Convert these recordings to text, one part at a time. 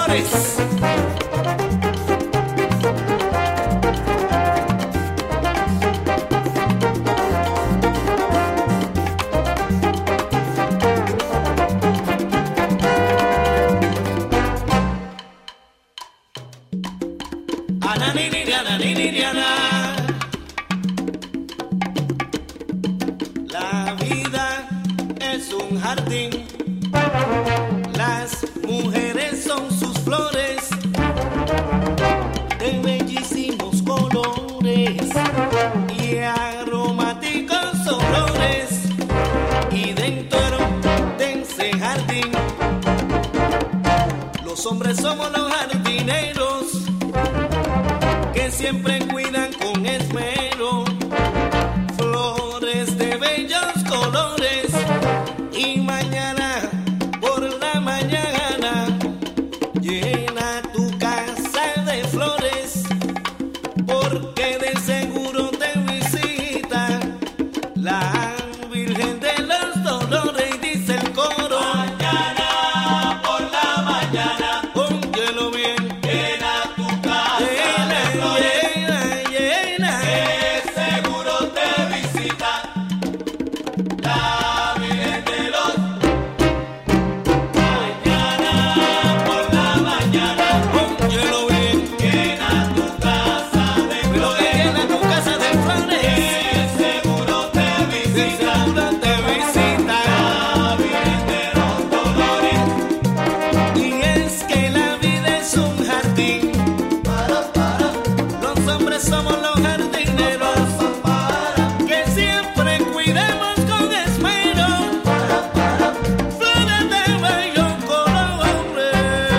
flores. La vida es un jardín, las mujeres son sus flores, de bellísimos colores y aromáticos olores, y dentro de ese jardín los hombres somos los jardineros que siempre cuidan con esmero flores de bellos colores, y mañana por la mañana llena tu casa de flores, porque de seguro te visita la Virgen de los Dolores, y dice el coro: mañana por la mañana, óyelo bien, llena tu casa de flores, llena, que seguro te visita la Virgen de los. Mañana por la mañana, óyelo bien, llena tu casa de flores, llena tu casa de flores, que seguro te visita, seguro te visita la Virgen de los Dolores. Y es que la vida es un jardín, los hombres somos los jardineros, que siempre cuidamos con esmero flores de bellos colores.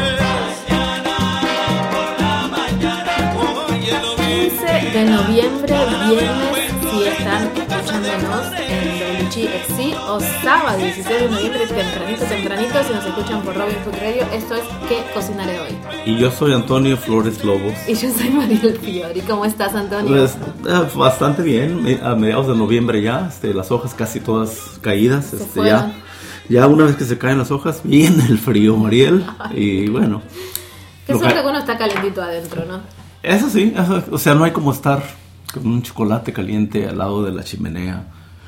Mañana por la mañana, óyelo bien, 15 de noviembre, viernes, si están escuchándonos en WGXC, o sábado 16 de noviembre, tempranito, si nos escuchan por Robin Hood Radio. Esto es ¿Qué cocinaré hoy? Y yo soy Antonio Flores Lobos. Y yo soy Mariel Fiori. ¿Cómo estás, Antonio? Pues, bastante bien, a mediados de noviembre ya, las hojas casi todas caídas. fueron. Ya una vez que se caen las hojas, viene el frío, Mariel. Y bueno. Qué suerte que uno está calentito adentro, ¿no? Eso sí, o sea, no hay como estar con un chocolate caliente al lado de la chimenea,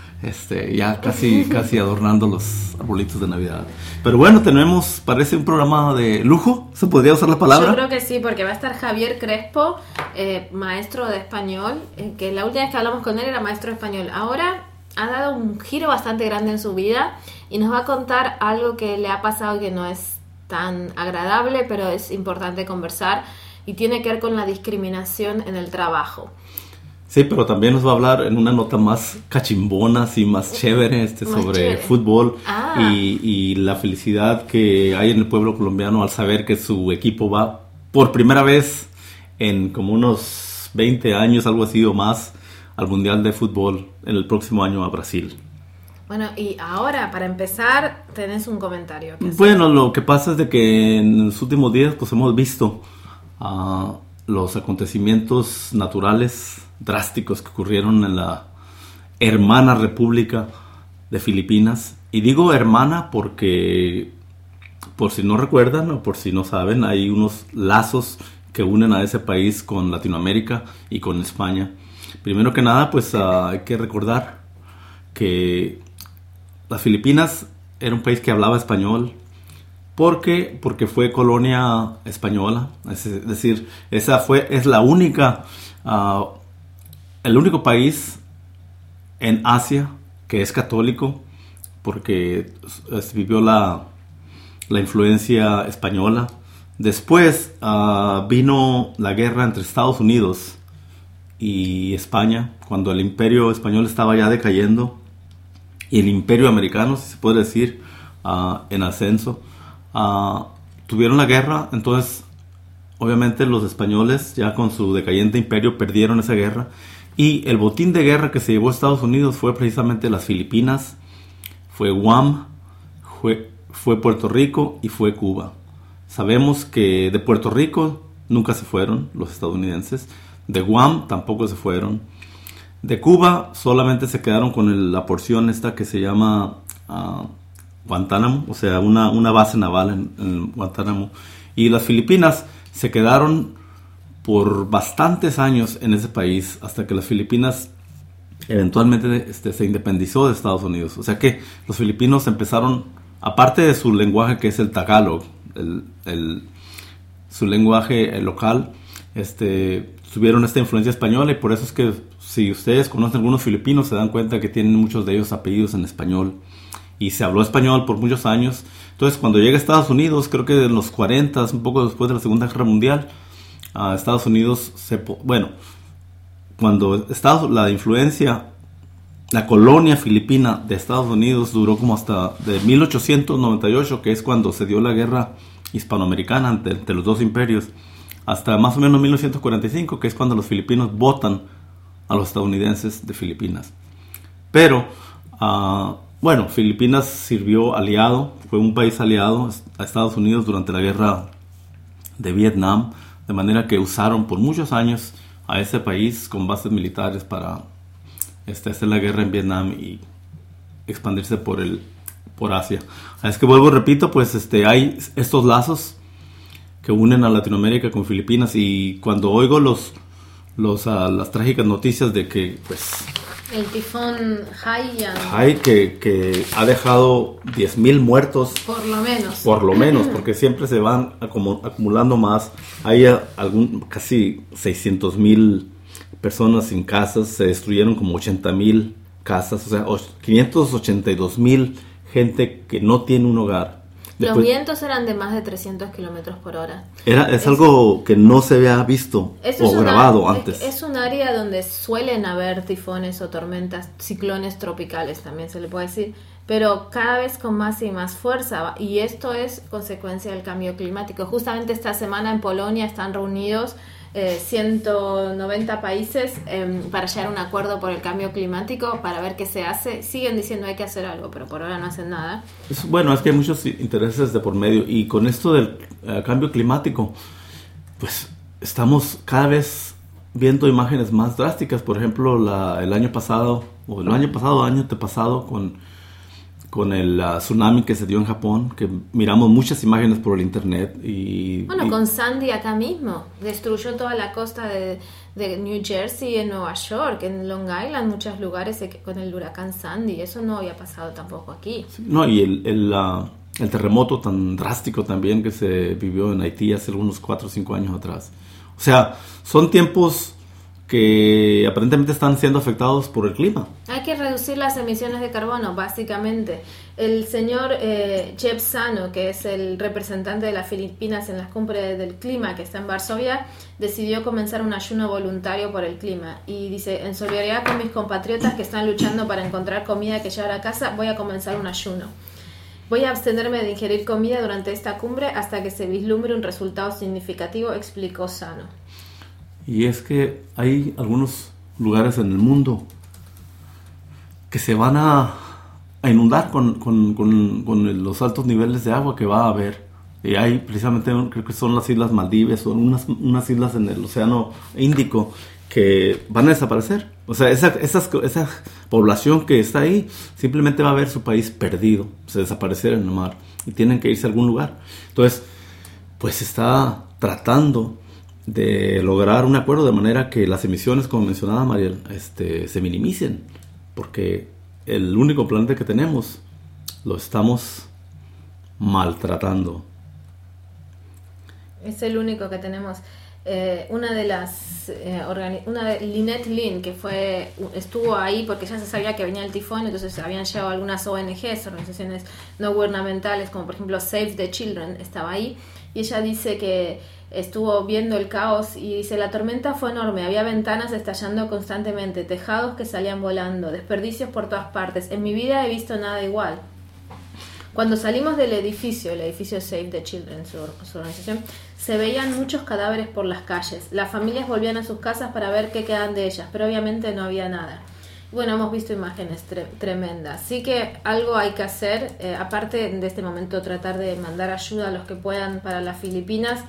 ya casi adornando los arbolitos de Navidad. Pero bueno, parece un programa de lujo, ¿se podría usar la palabra? Yo creo que sí, porque va a estar Javier Crespo, maestro de español, que la última vez que hablamos con él era maestro de español. Ahora ha dado un giro bastante grande en su vida y nos va a contar algo que le ha pasado que no es tan agradable, pero es importante conversar, y tiene que ver con la discriminación en el trabajo. Sí, pero también nos va a hablar en una nota más cachimbona, así más chévere, sobre chévere. Fútbol y la felicidad que hay en el pueblo colombiano al saber que su equipo va por primera vez en como unos 20 años, algo así o más, al Mundial de Fútbol en el próximo año a Brasil. Bueno, y ahora, para empezar, tenés un comentario que hacer. Bueno, lo que pasa es de que en los últimos días pues hemos visto los acontecimientos naturales drásticos que ocurrieron en la hermana República de Filipinas. Y digo hermana porque, por si no recuerdan o por si no saben, hay unos lazos que unen a ese país con Latinoamérica y con España. Primero que nada, pues hay que recordar que las Filipinas era un país que hablaba español. Porque fue colonia española, es decir, es la única, el único país en Asia que es católico, porque vivió la influencia española. Después vino la guerra entre Estados Unidos y España, cuando el imperio español estaba ya decayendo y el imperio americano, si se puede decir, en ascenso. Tuvieron la guerra, entonces obviamente los españoles ya con su decayente imperio perdieron esa guerra, y el botín de guerra que se llevó a Estados Unidos fue precisamente las Filipinas, fue Guam, fue Puerto Rico y fue Cuba. Sabemos que de Puerto Rico nunca se fueron los estadounidenses, de Guam tampoco se fueron, de Cuba solamente se quedaron con la porción esta que se llama Guantánamo, o sea, una base naval en Guantánamo. Y las Filipinas se quedaron por bastantes años en ese país, hasta que las Filipinas eventualmente se independizó de Estados Unidos. O sea que los filipinos empezaron, aparte de su lenguaje que es el Tagalog, su lenguaje local, tuvieron esta influencia española, y por eso es que si ustedes conocen algunos filipinos se dan cuenta que tienen muchos de ellos apellidos en español, y se habló español por muchos años. Entonces cuando llega a Estados Unidos, creo que en los 40, un poco después de la Segunda Guerra Mundial, a Estados Unidos cuando la influencia, la colonia filipina de Estados Unidos duró como hasta de 1898, que es cuando se dio la guerra hispanoamericana entre los dos imperios, hasta más o menos 1945, que es cuando los filipinos votan a los estadounidenses de Filipinas. Pero, Filipinas sirvió aliado, fue un país aliado a Estados Unidos durante la guerra de Vietnam, de manera que usaron por muchos años a ese país con bases militares para hacer la guerra en Vietnam y expandirse por Asia. Es que vuelvo, repito, pues hay estos lazos que unen a Latinoamérica con Filipinas, y cuando oigo las trágicas noticias de que pues el tifón Haiyan, que ha dejado 10,000 muertos por lo menos, porque siempre se van acumulando más. Hay casi 600,000 personas sin casas, se destruyeron como 80,000 casas, o sea, 582,000 gente que no tiene un hogar. Los vientos eran de más de 300 kilómetros por hora. Es algo que no se había visto o grabado antes. Es un área donde suelen haber tifones o tormentas, ciclones tropicales también se le puede decir, pero cada vez con más y más fuerza, y esto es consecuencia del cambio climático. Justamente esta semana en Polonia están reunidos 190 países para llegar a un acuerdo por el cambio climático, para ver qué se hace. Siguen diciendo hay que hacer algo, pero por ahora no hacen nada. Es que hay muchos intereses de por medio, y con esto del cambio climático, pues estamos cada vez viendo imágenes más drásticas. Por ejemplo, el año antepasado, con el tsunami que se dio en Japón, que miramos muchas imágenes por el internet. Con Sandy acá mismo, destruyó toda la costa de New Jersey, en Nueva York, en Long Island, muchos lugares con el huracán Sandy. Eso no había pasado tampoco aquí. No, y el terremoto tan drástico también que se vivió en Haití hace unos 4 o 5 años atrás. O sea, son tiempos que aparentemente están siendo afectados por el clima. Hay que reducir las emisiones de carbono, básicamente. El señor Jeb Sano, que es el representante de las Filipinas en las cumbres del clima, que está en Varsovia, decidió comenzar un ayuno voluntario por el clima. Y dice, en solidaridad con mis compatriotas que están luchando para encontrar comida que llevar a casa, voy a comenzar un ayuno. Voy a abstenerme de ingerir comida durante esta cumbre hasta que se vislumbre un resultado significativo, explicó Sano. Y es que hay algunos lugares en el mundo que se van a inundar con los altos niveles de agua que va a haber. Y hay precisamente, creo que son las Islas Maldivas, o unas islas en el Océano Índico que van a desaparecer. O sea, esa población que está ahí simplemente va a ver su país perdido, desaparecer en el mar, y tienen que irse a algún lugar. Entonces, pues está tratando de lograr un acuerdo de manera que las emisiones, como mencionaba Mariel, se minimicen, porque el único planeta que tenemos lo estamos maltratando. Es el único que tenemos. Una de Lynette Lynn, que estuvo ahí porque ya se sabía que venía el tifón, entonces habían llevado algunas ONGs, organizaciones no gubernamentales, como por ejemplo Save the Children, estaba ahí, y ella dice que estuvo viendo el caos, y dice, la tormenta fue enorme, había ventanas estallando constantemente, tejados que salían volando, desperdicios por todas partes. En mi vida he visto nada igual. Cuando salimos del edificio, el edificio Save the Children, su organización, se veían muchos cadáveres por las calles. Las familias volvían a sus casas para ver qué quedan de ellas, pero obviamente no había nada. Bueno, hemos visto imágenes tremendas. Sí que algo hay que hacer, aparte de este momento tratar de mandar ayuda a los que puedan para las Filipinas.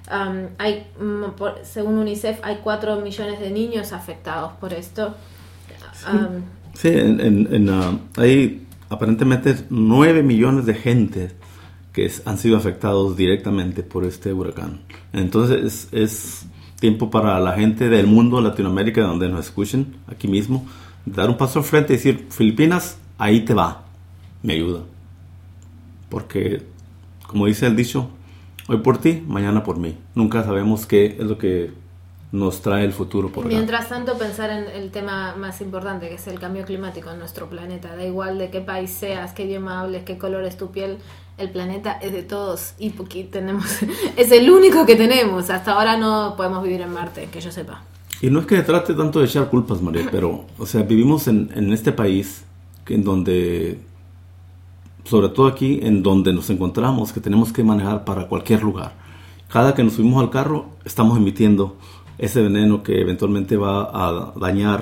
Según UNICEF, hay 4 millones de niños afectados por esto. Sí, hay aparentemente 9 millones de gente que han sido afectados directamente por este huracán. Entonces es tiempo para la gente del mundo, Latinoamérica, donde nos escuchen, aquí mismo, dar un paso al frente y decir, Filipinas, ahí te va, me ayuda. Porque, como dice el dicho, hoy por ti, mañana por mí. Nunca sabemos qué es lo que nos trae el futuro por acá. Mientras tanto, pensar en el tema más importante, que es el cambio climático en nuestro planeta. Da igual de qué país seas, qué idioma hables, qué color es tu piel, el planeta es de todos y es el único que tenemos. Hasta ahora no podemos vivir en Marte, que yo sepa. Y no es que trate tanto de echar culpas, María, pero, o sea, vivimos en este país en donde, sobre todo aquí, en donde nos encontramos, que tenemos que manejar para cualquier lugar. Cada que nos subimos al carro, estamos emitiendo ese veneno que eventualmente va a dañar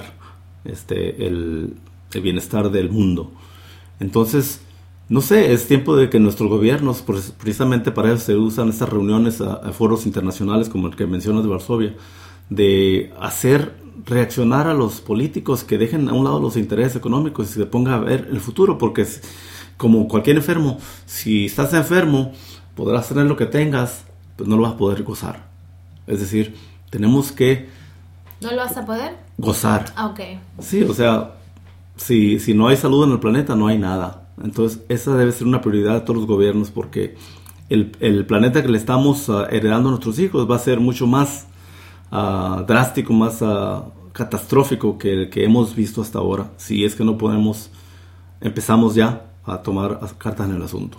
el bienestar del mundo. Entonces, no sé, es tiempo de que nuestros gobiernos, precisamente para eso se usan estas reuniones a foros internacionales como el que mencionas de Varsovia, de hacer reaccionar a los políticos que dejen a un lado los intereses económicos y se pongan a ver el futuro, porque como cualquier enfermo, si estás enfermo, podrás tener lo que tengas, pues no lo vas a poder gozar. Es decir, tenemos que... ¿No lo vas a poder? Gozar. Ah, ok. Sí, o sea, si no hay salud en el planeta, no hay nada. Entonces, esa debe ser una prioridad de todos los gobiernos, porque el planeta que le estamos heredando a nuestros hijos va a ser mucho más drástico, más catastrófico que el que hemos visto hasta ahora, si es que no empezamos ya a tomar cartas en el asunto.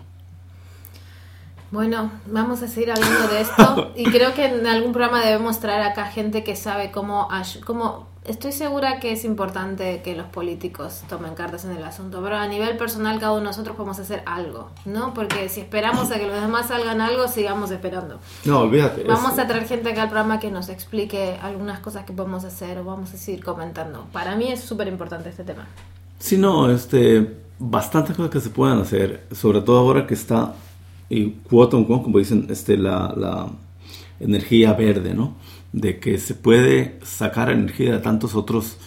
Bueno, vamos a seguir hablando de esto y creo que en algún programa debemos traer acá gente que sabe cómo. Estoy segura que es importante que los políticos tomen cartas en el asunto, pero a nivel personal cada uno de nosotros podemos hacer algo, ¿no? Porque si esperamos a que los demás hagan algo, sigamos esperando. No, olvídate. Vamos a traer gente acá al programa que nos explique algunas cosas que podemos hacer o vamos a seguir comentando. Para mí es súper importante este tema. Sí, no, bastantes cosas que se pueden hacer, sobre todo ahora que está, y como dicen, la energía verde, ¿no? De que se puede sacar energía de tantos otros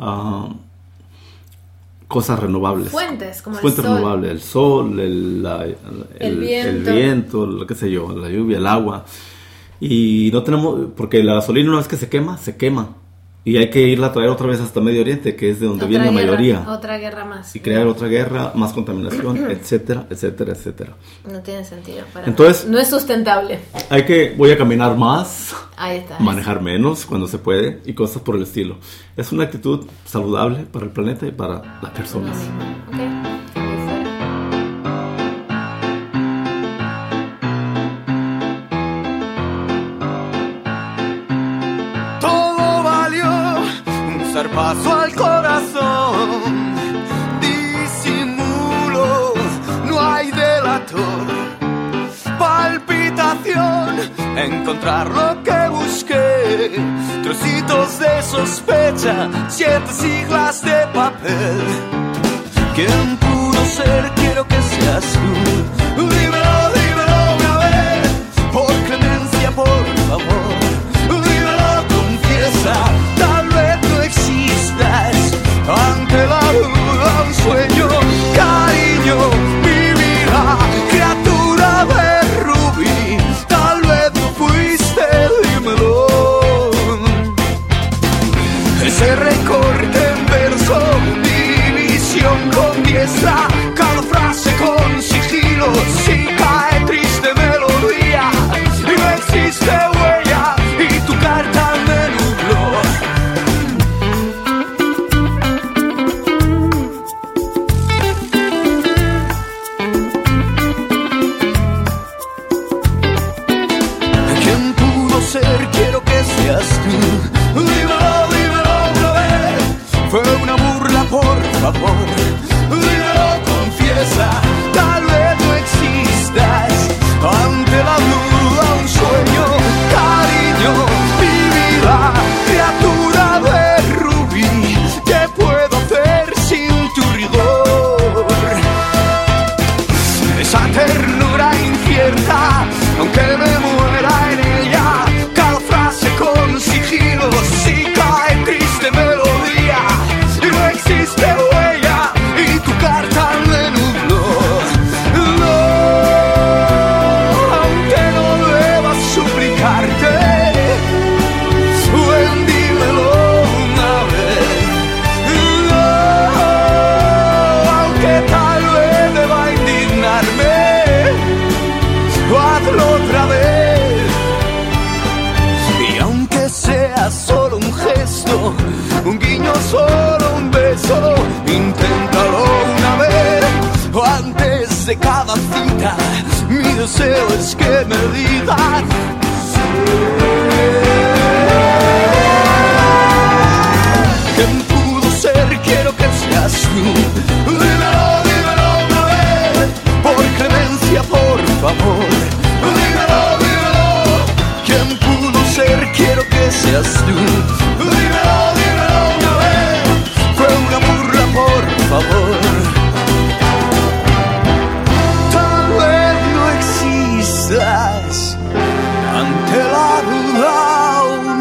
cosas renovables. Fuentes, como fuentes el sol. renovables, el sol, el viento, lo que sé yo, la lluvia, el agua. Y no tenemos, porque la gasolina una vez que se quema. Y hay que irla a traer otra vez hasta Medio Oriente, que es de donde viene la mayoría. Otra guerra más. Y crear otra guerra, más contaminación, etcétera, etcétera, etcétera. No tiene sentido. Entonces, no es sustentable. Voy a caminar más, ahí está, manejar menos cuando se puede y cosas por el estilo. Es una actitud saludable para el planeta y para las personas. Okay. Paso al corazón, disimulo, no hay delator, palpitación, encontrar lo que busqué, trocitos de sospecha, 7 siglas de papel. ¿Quién pudo ser? Quiero que seas tú. Dímelo una vez, por clemencia, por favor. Dímelo, confiesa, tal vez no existas. Ante la duda, un sueño, cariño, mi vida, criatura de rubí. Tal vez no fuiste, dímelo. Ese recorte en verso, división con diestra, cada frase con sigilo, si cae triste melodía, y no existe huella, y tu carta me nubló. ¿Quién pudo ser? Quiero que seas tú. Dímelo otra vez. Fue una burla, por favor. Dímelo, confiesa. Tal vez no existas. Ante la duda, un sueño, cariño, mi vida, criatura de rubí. ¿Qué puedo hacer sin tu rigor? Esa ternura incierta, aunque me muera en ella, cada frase con sigilo, si cae triste melodía, y no existe huella, y tu carta me de cada cita. Mi deseo es que me digas ¿quién pudo ser? Quiero que seas tú. Dímelo, dímelo una vez, por clemencia, por favor. Dímelo, dímelo, ¿quién pudo ser? Quiero que seas tú. Dímelo, dímelo una vez, fue una burla, por favor. Tal vez no existas ante la duda aún.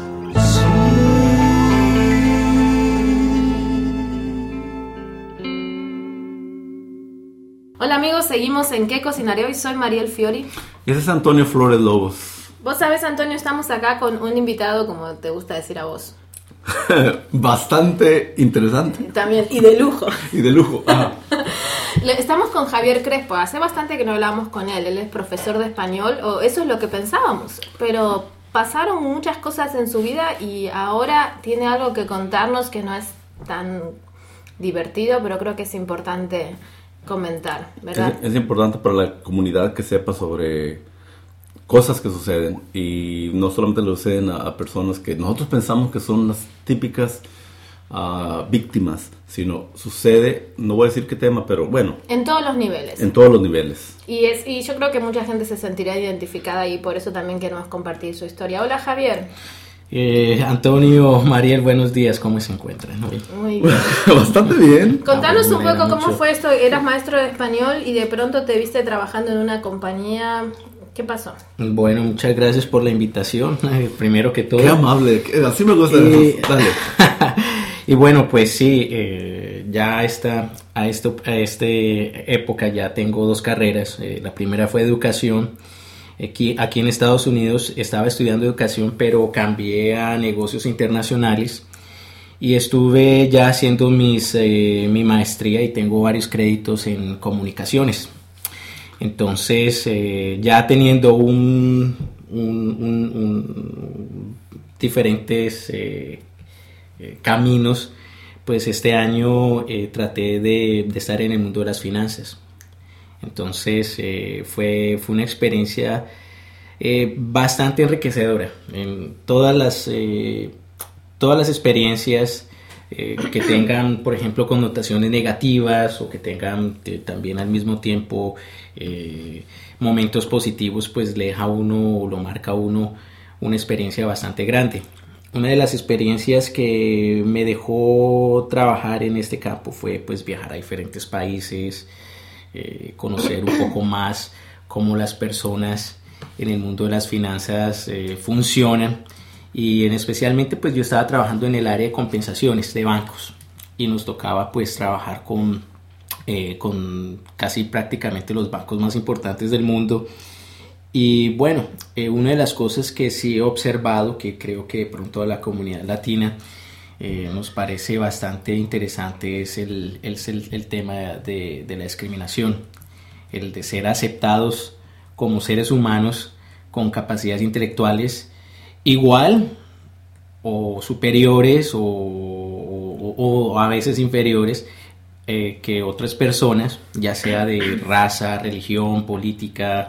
Hola amigos, seguimos en ¿Qué cocinaré hoy? Soy Mariel Fiori. Y ese es Antonio Flores Lobos. Vos sabés, Antonio, estamos acá con un invitado, como te gusta decir a vos. Bastante interesante. También, y de lujo. Y de lujo. Ajá. Estamos con Javier Crespo. Hace bastante que no hablamos con él. Él es profesor de español, o eso es lo que pensábamos. Pero pasaron muchas cosas en su vida y ahora tiene algo que contarnos que no es tan divertido, pero creo que es importante comentar, ¿verdad? Es importante para la comunidad que sepa sobre cosas que suceden, y no solamente le suceden a personas que nosotros pensamos que son las típicas víctimas, sino sucede, no voy a decir qué tema, pero bueno, En todos los niveles. en todos los niveles. Y yo creo que mucha gente se sentirá identificada y por eso también queremos compartir su historia. Hola, Javier. Antonio, Mariel, buenos días, ¿cómo se encuentran hoy? Muy bien. Bastante bien. Contanos un me alegra poco cómo mucho. fue esto. Eras maestro de español y de pronto te viste trabajando en una compañía. ¿Qué pasó? Bueno, muchas gracias por la invitación, primero que todo. Qué amable, así me gusta. Dale. Y bueno, pues sí, ya a esta época ya tengo dos carreras. La primera fue educación. Aquí en Estados Unidos estaba estudiando educación, pero cambié a negocios internacionales y estuve ya haciendo mi maestría y tengo varios créditos en comunicaciones. Entonces, ya teniendo diferentes caminos, pues este año traté de estar en el mundo de las finanzas. Entonces fue una experiencia bastante enriquecedora en todas las experiencias que tengan, por ejemplo, connotaciones negativas o que tengan también al mismo tiempo momentos positivos, pues le deja a uno o lo marca a uno una experiencia bastante grande. Una de las experiencias que me dejó trabajar en este campo fue pues viajar a diferentes países, conocer un poco más cómo las personas en el mundo de las finanzas funcionan, y especialmente pues yo estaba trabajando en el área de compensaciones de bancos y nos tocaba pues trabajar con casi prácticamente los bancos más importantes del mundo. Y bueno, una de las cosas que sí he observado, que creo que de pronto a la comunidad latina nos parece bastante interesante, es el tema de la discriminación, el de ser aceptados como seres humanos con capacidades intelectuales igual o superiores o a veces inferiores que otras personas, ya sea de raza, religión, política,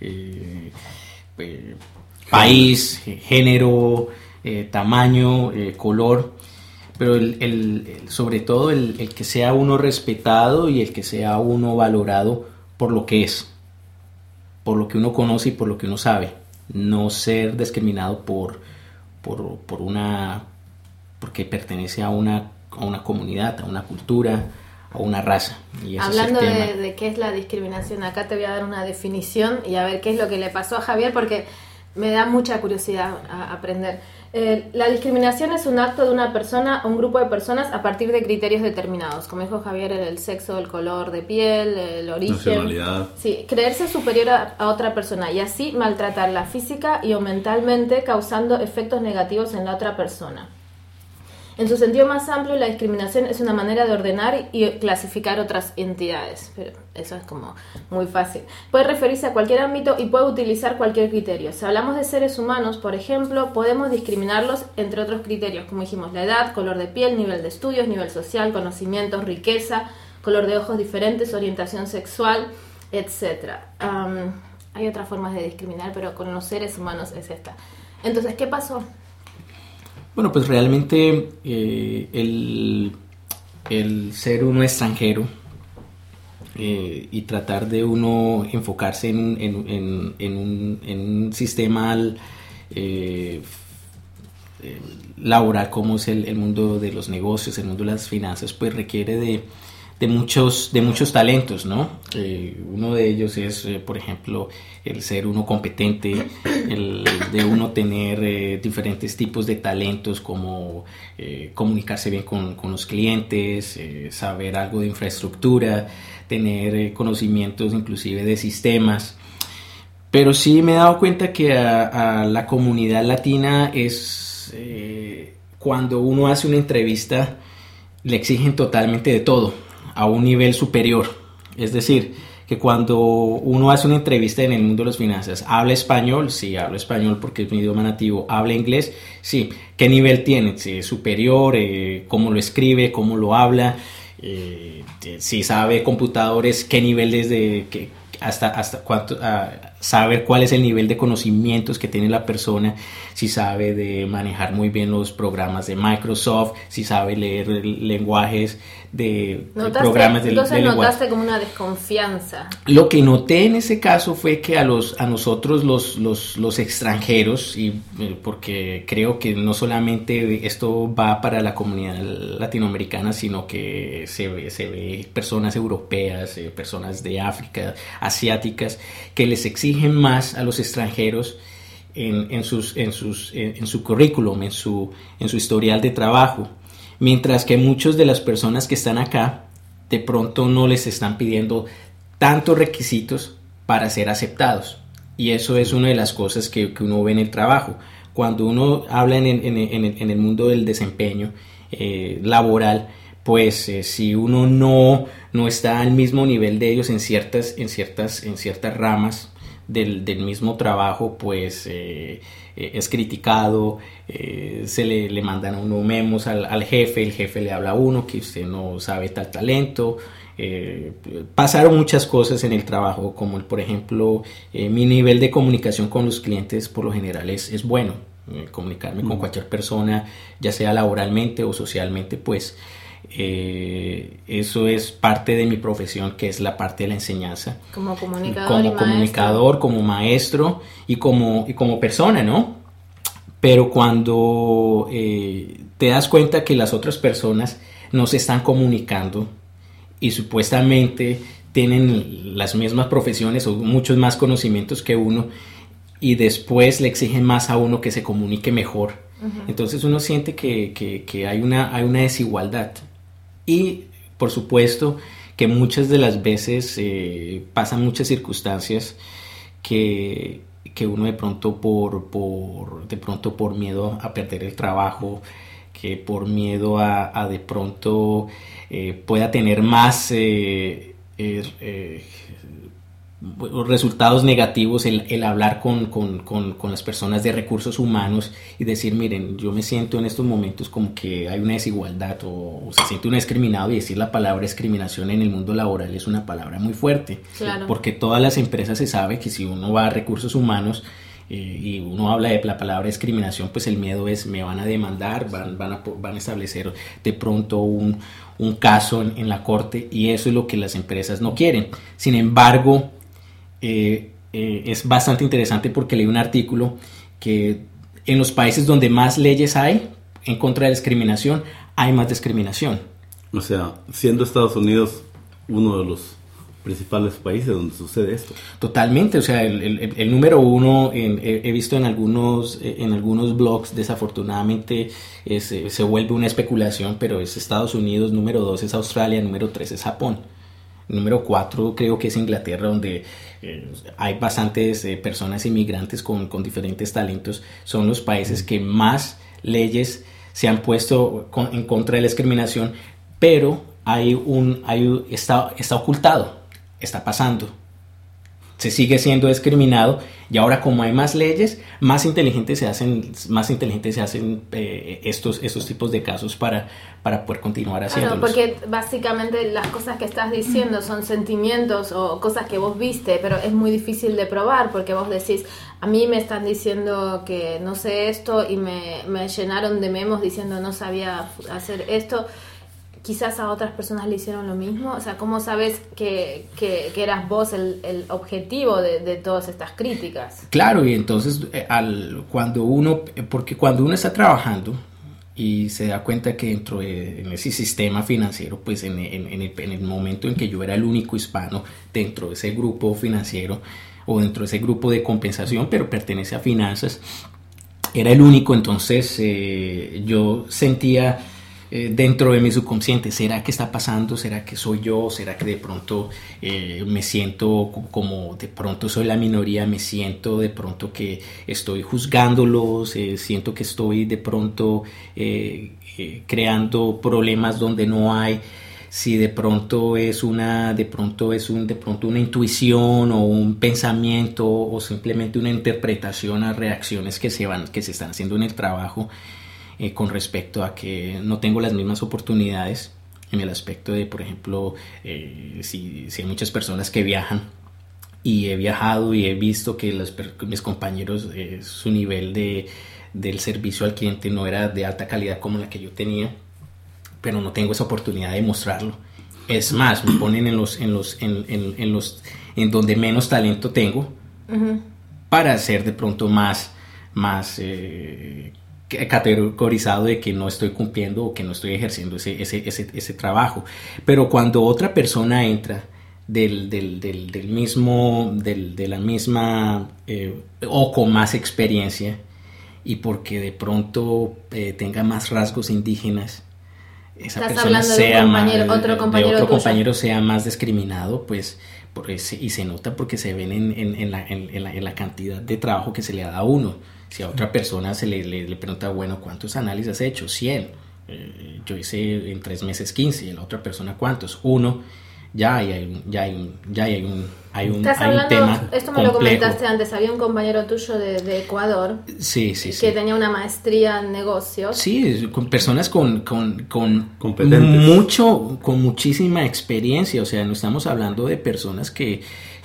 país, género, tamaño, color. Pero sobre todo el que sea uno respetado y el que sea uno valorado por lo que es, por lo que uno conoce y por lo que uno sabe, no ser discriminado porque pertenece a una comunidad, a una cultura, a una raza. Y ese Hablando es el tema. de qué es la discriminación, acá te voy a dar una definición y a ver qué es lo que le pasó a Javier, porque me da mucha curiosidad a aprender. La discriminación es un acto de una persona o un grupo de personas a partir de criterios determinados, como dijo Javier, el sexo, el color de piel, el origen, Nacionalidad. Sí, creerse superior a otra persona y así maltratarla física y o mentalmente, causando efectos negativos en la otra persona. En su sentido más amplio, la discriminación es una manera de ordenar y clasificar otras entidades. Pero eso es como muy fácil. Puede referirse a cualquier ámbito y puede utilizar cualquier criterio. Si hablamos de seres humanos, por ejemplo, podemos discriminarlos entre otros criterios, como dijimos, la edad, color de piel, nivel de estudios, nivel social, conocimientos, riqueza, color de ojos diferentes, orientación sexual, etcétera. Hay otras formas de discriminar, pero con los seres humanos es esta. Entonces, ¿qué pasó? Bueno, pues realmente el ser uno extranjero y tratar de uno enfocarse en un sistema laboral como es el mundo de los negocios, el mundo de las finanzas, pues requiere de muchos talentos, ¿no? Uno de ellos es, por ejemplo, el ser uno competente, el de uno tener diferentes tipos de talentos como comunicarse bien con los clientes, saber algo de infraestructura, tener conocimientos inclusive de sistemas. Pero sí me he dado cuenta que a la comunidad latina es cuando uno hace una entrevista le exigen totalmente de todo a un nivel superior. Es decir, que cuando uno hace una entrevista en el mundo de las finanzas, ¿habla español? Sí, hablo español porque es mi idioma nativo. ¿Habla inglés? Sí. ¿Qué nivel tiene? Sí, superior, ¿cómo lo escribe? ¿Cómo lo habla? Si sabe computadores, ¿qué nivel desde hasta cuánto? Saber cuál es el nivel de conocimientos que tiene la persona, si sabe de manejar muy bien los programas de Microsoft, si sabe leer lenguajes de programas de entonces lenguaje. Notaste como una desconfianza. Lo que noté en ese caso fue que a nosotros los extranjeros, y porque creo que no solamente esto va para la comunidad latinoamericana, sino que se ve personas europeas, personas de África, asiáticas, que les exigen más a los extranjeros en su currículum, en su historial de trabajo, mientras que muchas de las personas que están acá de pronto no les están pidiendo tantos requisitos para ser aceptados, y eso es una de las cosas que uno ve en el trabajo. Cuando uno habla en el mundo del desempeño laboral, pues si uno no está al mismo nivel de ellos en ciertas ramas del mismo trabajo, pues es criticado, se le mandan a uno memos al jefe, el jefe le habla a uno que usted no sabe tal talento. Pasaron muchas cosas en el trabajo, como por ejemplo mi nivel de comunicación con los clientes por lo general es bueno, comunicarme con cualquier persona, ya sea laboralmente o socialmente, pues eso es parte de mi profesión, que es la parte de la enseñanza, como comunicador, como maestro y como persona, ¿no? Pero cuando te das cuenta que las otras personas no se están comunicando y supuestamente tienen las mismas profesiones o muchos más conocimientos que uno, y después le exigen más a uno que se comunique mejor, entonces uno siente que hay una desigualdad. Y por supuesto que muchas de las veces pasan muchas circunstancias que uno de pronto por miedo a perder el trabajo, que por miedo a de pronto pueda tener más resultados negativos, el hablar con las personas de recursos humanos y decir, miren, yo me siento en estos momentos como que hay una desigualdad o se siente uno discriminado, y decir la palabra discriminación en el mundo laboral es una palabra muy fuerte, claro, porque todas las empresas se sabe que si uno va a recursos humanos y uno habla de la palabra discriminación, pues el miedo es, me van a demandar, van a establecer de pronto un caso en la corte, y eso es lo que las empresas no quieren. Sin embargo, es bastante interesante porque leí un artículo que en los países donde más leyes hay en contra de la discriminación, hay más discriminación. O sea, siendo Estados Unidos uno de los principales países donde sucede esto. Totalmente, o sea, el número uno, he visto en algunos blogs, desafortunadamente se vuelve una especulación, pero es Estados Unidos, número 2 es Australia, número 3 es Japón. Número 4 creo que es Inglaterra, donde hay bastantes personas inmigrantes con diferentes talentos. Son los países que más se han puesto en contra de la discriminación, pero está ocultado, está pasando. se sigue siendo discriminado, y ahora como hay más leyes, más inteligentes se hacen estos tipos de casos para poder continuar haciéndolos. Claro, porque básicamente las cosas que estás diciendo son sentimientos o cosas que vos viste, pero es muy difícil de probar, porque vos decís, a mí me están diciendo que no sé esto y me llenaron de memos diciendo no sabía hacer esto. Quizás a otras personas le hicieron lo mismo. O sea, ¿cómo sabes que eras vos el objetivo de todas estas críticas? Claro, y entonces cuando uno está trabajando y se da cuenta que dentro de ese sistema financiero, pues en el momento en que yo era el único hispano dentro de ese grupo financiero o dentro de ese grupo de compensación, pero pertenece a finanzas, era el único, entonces yo sentía dentro de mi subconsciente, ¿será que está pasando? ¿Será que soy yo? ¿Será que de pronto me siento como de pronto soy la minoría? ¿Me siento de pronto que estoy juzgándolos? ¿Siento que estoy de pronto creando problemas donde no hay? Si de pronto es una intuición o un pensamiento o simplemente una interpretación a reacciones que se están haciendo en el trabajo, con respecto a que no tengo las mismas oportunidades en el aspecto de, por ejemplo, si hay muchas personas que viajan, y he viajado y he visto que mis compañeros, su nivel del servicio al cliente no era de alta calidad como la que yo tenía, pero no tengo esa oportunidad de mostrarlo. Es más, me ponen en donde menos talento tengo, uh-huh, para ser de pronto más categorizado de que no estoy cumpliendo o que no estoy ejerciendo ese trabajo. Pero cuando otra persona entra de la misma o con más experiencia, y porque de pronto tenga más rasgos indígenas, esa persona sea otro compañero sea más discriminado, pues y se nota porque se ven en la cantidad de trabajo que se le da a uno. Si a otra persona se le pregunta, bueno, ¿cuántos análisis has hecho? 100. Yo hice en 3 meses 15. Y a la otra persona, ¿cuántos? 1. Ya hay un tema. Esto me complejo. Lo comentaste antes. Había un compañero tuyo de Ecuador. Sí. Que tenía una maestría en negocios. Sí, con personas con muchísima experiencia. O sea, no estamos hablando de personas que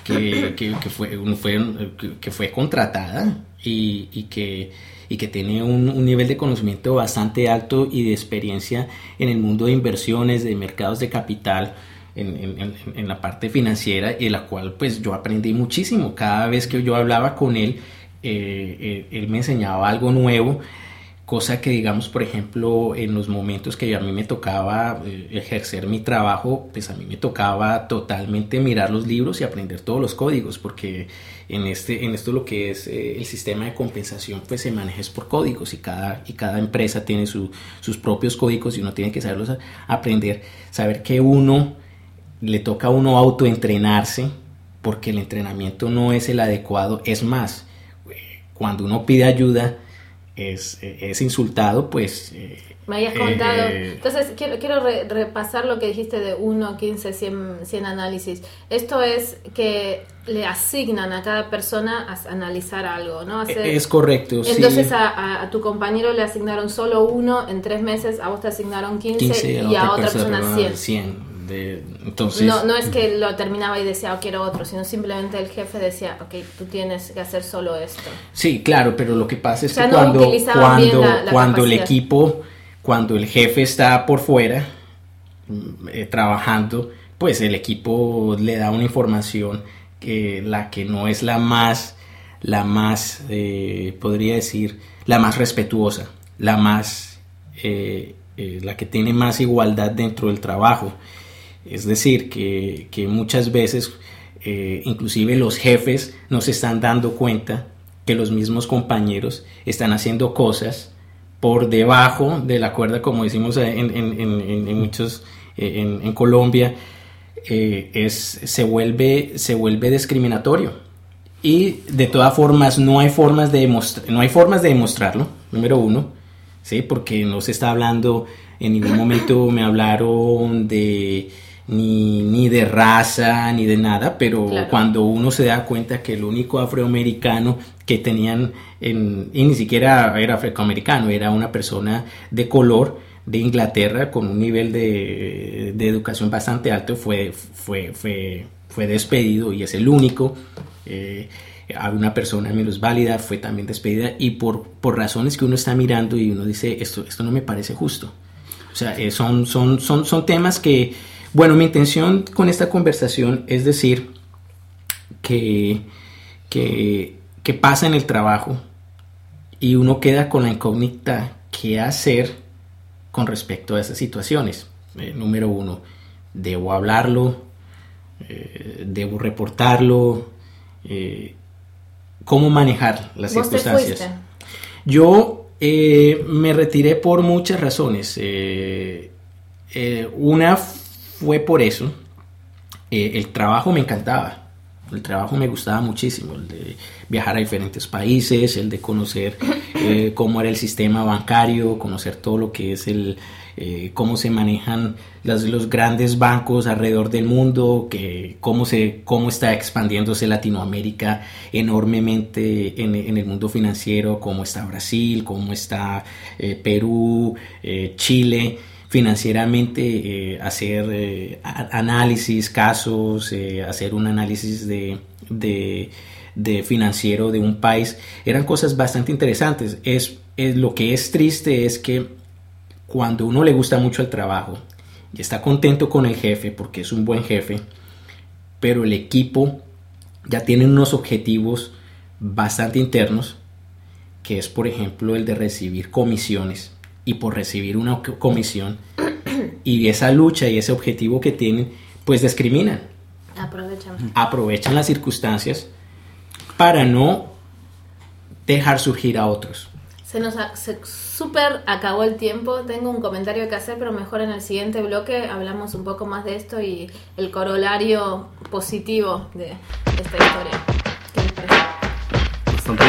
fue contratada y que tiene un nivel de conocimiento bastante alto y de experiencia en el mundo de inversiones, de mercados de capital, en la parte financiera, y la cual pues yo aprendí muchísimo. Cada vez que yo hablaba con él, él me enseñaba algo nuevo, cosa que, digamos, por ejemplo, en los momentos que a mí me tocaba ejercer mi trabajo, pues a mí me tocaba totalmente mirar los libros y aprender todos los códigos, porque en esto lo que es el sistema de compensación, pues se maneja por códigos, y cada empresa tiene sus propios códigos, y uno tiene que saberlos aprender, saber que le toca a uno autoentrenarse, porque el entrenamiento no es el adecuado. Es más, cuando uno pide ayuda, es insultado, pues. Me habías contado. Entonces, quiero repasar lo que dijiste de 1, 15, 100 análisis. Esto es que le asignan a cada persona a analizar algo, ¿no? Es correcto. Entonces, sí. a tu compañero le asignaron solo 1 en 3 meses, a vos te asignaron 15 y a otra persona 100. Entonces, no es que lo terminaba y decía, oh, quiero otro, sino simplemente el jefe decía, ok, tú tienes que hacer solo esto. Sí, claro, pero lo que pasa es que no cuando el jefe está por fuera trabajando, pues el equipo le da una información que no es la más podría decir, la más respetuosa, la que tiene más igualdad dentro del trabajo. Es decir, que muchas veces inclusive los jefes no se están dando cuenta que los mismos compañeros están haciendo cosas por debajo de la cuerda, como decimos en muchos en Colombia. Se vuelve discriminatorio, y de todas formas no hay formas de demostrarlo, número 1, ¿sí? Porque no se está hablando, en ningún momento me hablaron de ni de raza, ni de nada, pero Claro. cuando uno se da cuenta que el único afroamericano que tenían, y ni siquiera era afroamericano, era una persona de color de Inglaterra con un nivel de educación bastante alto, fue despedido, y es el único. A una persona minusválida fue también despedida, y por razones que uno está mirando y uno dice, esto no me parece justo. O sea, son temas que, bueno, mi intención con esta conversación es decir que pasa en el trabajo y uno queda con la incógnita qué hacer con respecto a esas situaciones. Número uno, ¿debo hablarlo? ¿Debo reportarlo? ¿Cómo manejar las ¿Vos te circunstancias? fuiste? Yo me retiré por muchas razones. Una fue por eso. El trabajo me encantaba. El trabajo me gustaba muchísimo. El de viajar a diferentes países, el de conocer cómo era el sistema bancario, conocer todo lo que es cómo se manejan los grandes bancos alrededor del mundo, cómo está expandiéndose Latinoamérica enormemente en el mundo financiero, cómo está Brasil, cómo está Perú, Chile. Financieramente, hacer análisis, casos, hacer un análisis de financiero de un país, eran cosas bastante interesantes. Lo que es triste es que cuando uno le gusta mucho el trabajo y está contento con el jefe porque es un buen jefe, pero el equipo ya tiene unos objetivos bastante internos, que es por ejemplo el de recibir comisiones, y por recibir una comisión y esa lucha y ese objetivo que tienen, pues discriminan, aprovechan las circunstancias para no dejar surgir a otros. Se súper acabó el tiempo. Tengo un comentario que hacer, pero mejor en el siguiente bloque hablamos un poco más de esto y el corolario positivo de esta historia. ¿Qué les parece? Bastante.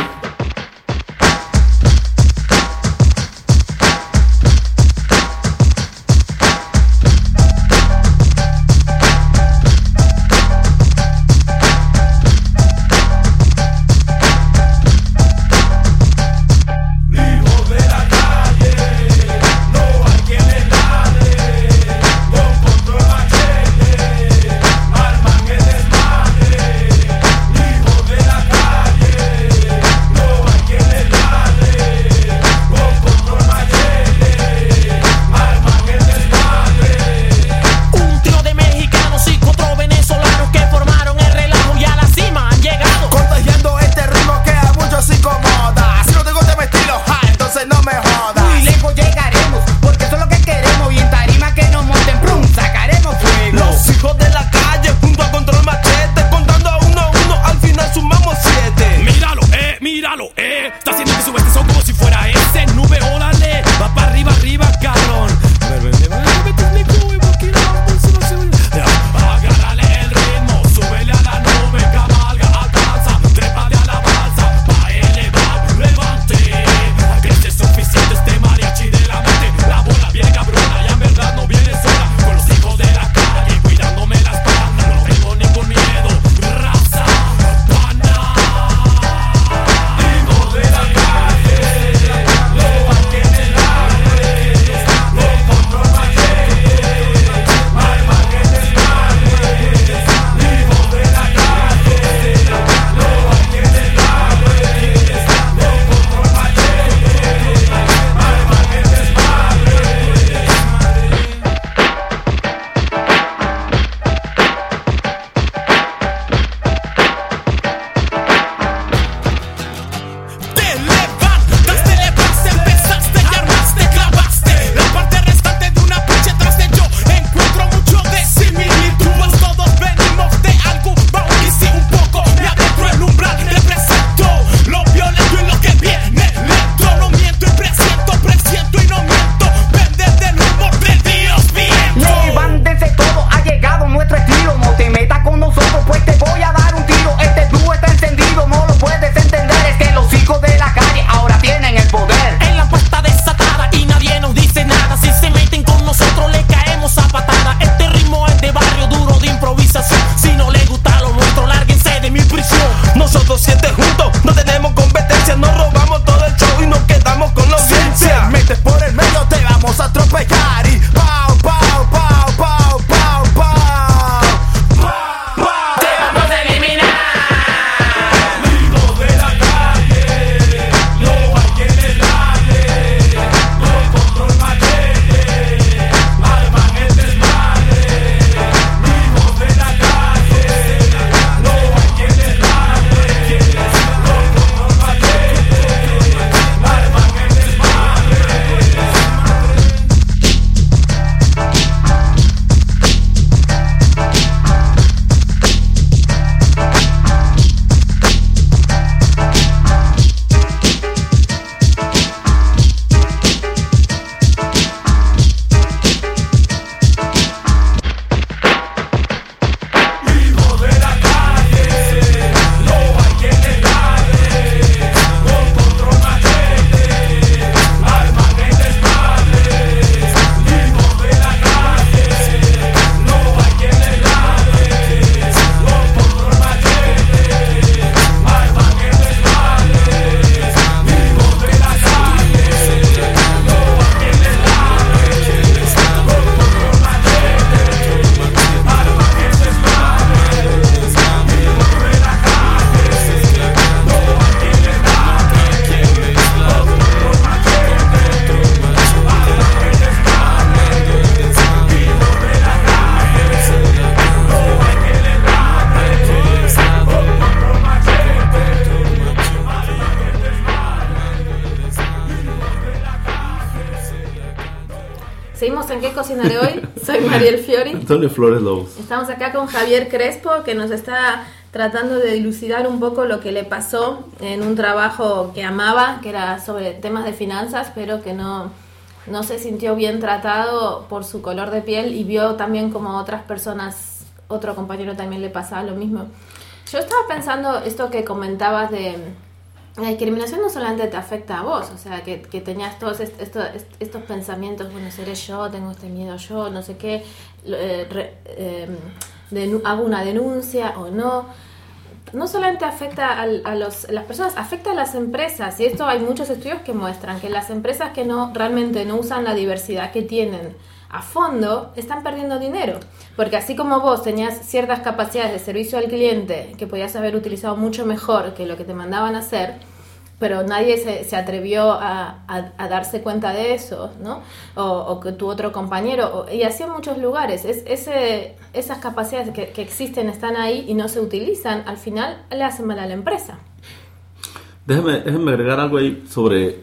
Seguimos en ¿Qué cocinaré hoy? Soy Mariel Fiori. Antonio Flores Lobos. Estamos acá con Javier Crespo, que nos está tratando de dilucidar un poco lo que le pasó en un trabajo que amaba, que era sobre temas de finanzas, pero que no se sintió bien tratado por su color de piel y vio también como otras personas, otro compañero también le pasaba lo mismo. Yo estaba pensando esto que comentabas de la discriminación no solamente te afecta a vos, o sea, que tenías todos estos pensamientos, bueno, seré yo, tengo este miedo yo, no sé qué, hago una denuncia o no. No solamente afecta a las personas, afecta a las empresas, y esto hay muchos estudios que muestran que las empresas que realmente no usan la diversidad que tienen a fondo, están perdiendo dinero, porque así como vos tenías ciertas capacidades de servicio al cliente que podías haber utilizado mucho mejor que lo que te mandaban a hacer, pero nadie se atrevió a darse cuenta de eso, ¿no? O que tu otro compañero, y así en muchos lugares, esas capacidades que existen están ahí y no se utilizan, al final le hacen mal a la empresa. Déjeme agregar algo ahí sobre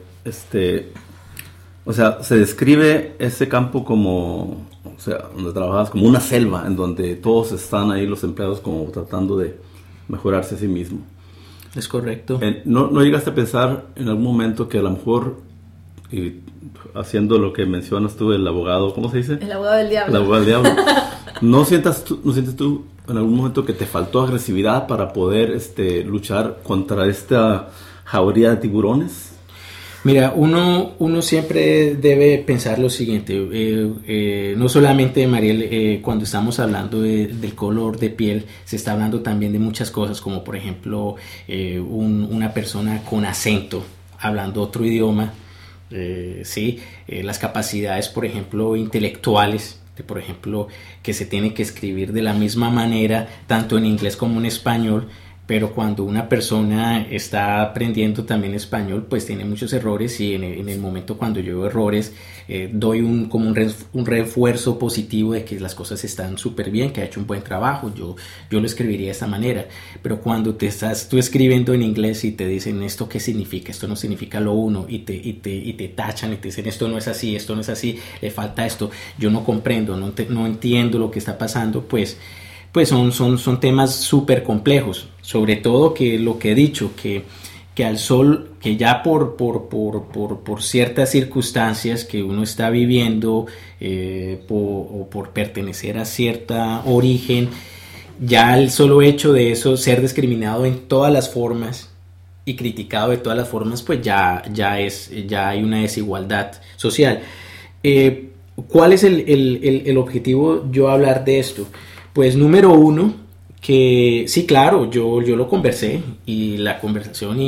o sea, se describe ese campo como, o sea, donde trabajas como una selva, en donde todos están ahí, los empleados, como tratando de mejorarse a sí mismos. Es correcto. ¿No llegaste a pensar en algún momento que a lo mejor, haciendo lo que mencionas tú, el abogado, ¿cómo se dice? El abogado del diablo. El abogado del diablo. ¿No sientes tú en algún momento que te faltó agresividad para poder luchar contra esta jauría de tiburones? Mira, uno siempre debe pensar lo siguiente, no solamente, Mariel, cuando estamos hablando del color de piel, se está hablando también de muchas cosas, como por ejemplo una persona con acento, hablando otro idioma, ¿sí? Las capacidades, por ejemplo, intelectuales, por ejemplo, que se tiene que escribir de la misma manera, tanto en inglés como en español. Pero cuando una persona está aprendiendo también español, pues tiene muchos errores, y en el momento cuando yo veo errores, doy un refuerzo positivo de que las cosas están súper bien, que ha hecho un buen trabajo. Yo lo escribiría de esta manera. Pero cuando estás tú escribiendo en inglés y te dicen esto qué significa, esto no significa lo uno, y te tachan y te dicen esto no es así, le falta esto, yo no comprendo, no entiendo lo que está pasando, pues son temas súper complejos, sobre todo que lo que he dicho, que al sol, que ya por ciertas circunstancias que uno está viviendo, o por pertenecer a cierta origen, ya el solo hecho de eso, ser discriminado en todas las formas y criticado de todas las formas, pues ya hay una desigualdad social. ¿Cuál es el objetivo yo hablar de esto? Pues número uno, que sí, claro, yo lo conversé, y la conversación